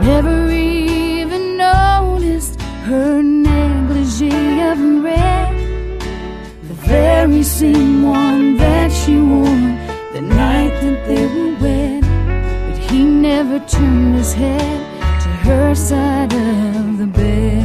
never even noticed her negligee of red, the very same one that she wore the night that they were wed. But he never turned his head to her side of the bed.